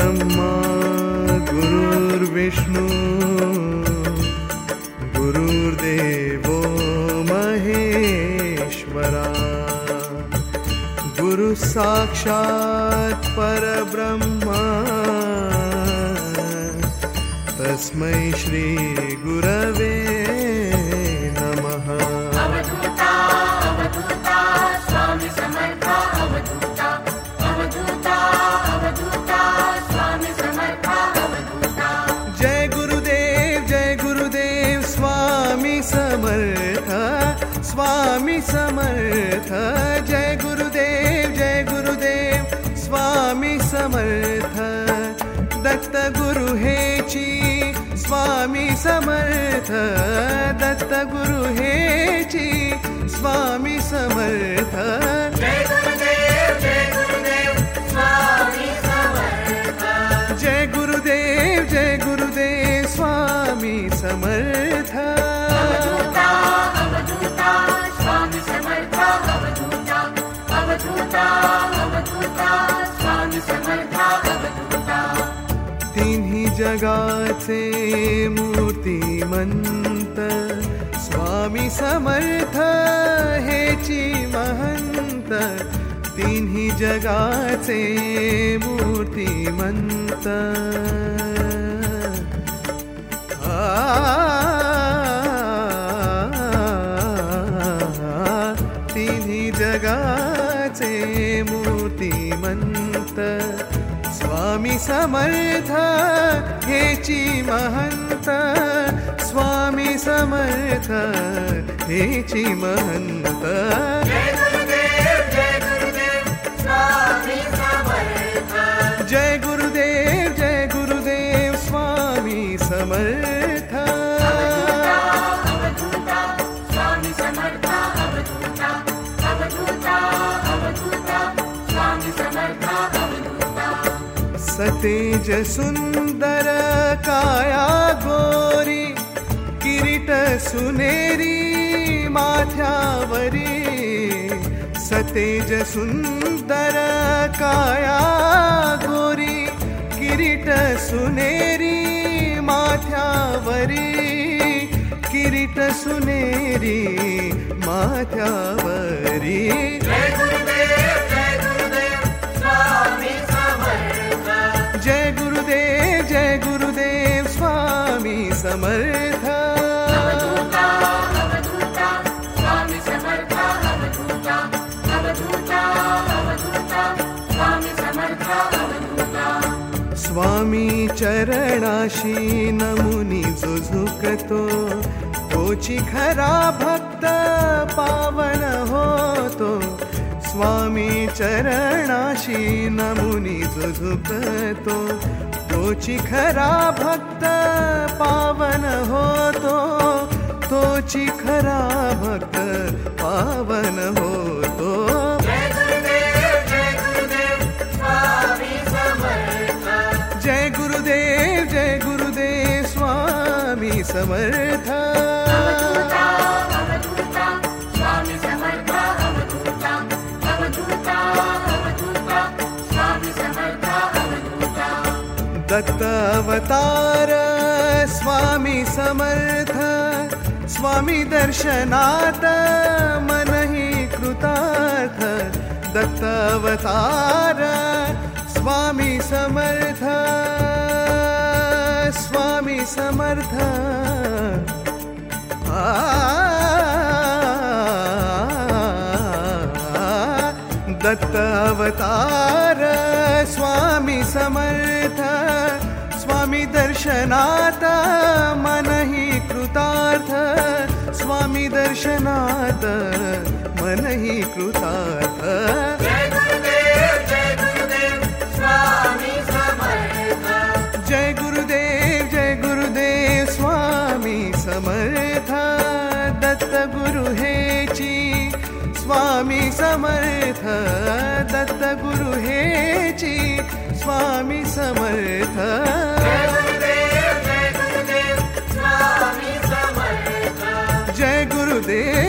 गुरुर्ब्रह्मा गुरुर्विष्णु गुरुर्देवो महेश्वरा गुरु साक्षात् परब्रह्मा तस्मै श्री गुरवे नमः। अवधूता अवधूता स्वामी समर्था अवधूता अवधूता अवधूता स्वामी समर्था अवधूता। जय गुरुदेव स्वामी समर्थ स्वामी समर्थ। जय गुरुदेव स्वामी समर्थ। दत्त गुरु हेची स्वामी समर्थ। दत्त गुरु हेची स्वामी समर्थ। जय गुरुदेव स्वामी समर्थ। जय गुरुदेव स्वामी समर्थ। अवधूता अवधूता स्वामी समर्था अवधूता अवधूता अवधूता स्वामी समर्था अवधूता। तिन्ही जगाचे मूर्तिमंत स्वामी समर्थ हेची महंत। तिन्ही जगाचे मूर्तिमंत तिन्ही जगाचे मूर्तिमंत स्वामी समर्थ हेची महंत। स्वामी समर्थ हेची महंत। जय गुरुदेव स्वामी समर्थ। जय गुरुदेव स्वामी समर्थ। अवधूता स्वामी समर्था अवधूता अवधूता अवधूता स्वामी समर्था अवधूता। सतेज सुंदर काया गोरी किरीट सुनेरी माथ्यावरी। सतेज सुंदर काया गोरी किरीट सुनेरी माथ्यावरी। किरीट सुनेरी माथ्यावरी। जय गुरुदेव स्वामी समर्थ। जय गुरुदेव स्वामी समर्थ। अवधूता अवधूता स्वामी समर्था अवधूता अवधूता अवधूता स्वामी समर्था अवधूता। स्वामी चरणाशी नमुनी जो झुकतो तोची खरा भक्त पावन होतो। स्वामी चरणाशी नमुनी जो झुकतो तोची खरा भक्त पावन होतो। तोची खरा भक्त पावन होतो। जय गुरुदेव स्वामी समर्थ। जय गुरुदेव स्वामी समर्थ। अवधूता अवधूता स्वामी समर्था अवधूता अवधूता अवधूता स्वामी समर्था अवधूता। दत्त अवतार स्वामी समर्थ। स्वामी दर्शनात मनहि कृतार्थ। दत्त अवतार स्वामी समर्थ। स्वामी समर्थ दत्त अवतार स्वामी समर्थ। स्वामी दर्शनात मनहि कृतार्थ। स्वामी दर्शनात मनहि कृतार्थ। जय गुरुदेव स्वामी समर्थ। जय गुरुदेव स्वामी समर्थ। दत्त गुरु हेची स्वामी समर्थ। दत्त गुरु हेची स्वामी समर्थ। जय गुरुदेव स्वामी समर्थ। जय गुरुदेव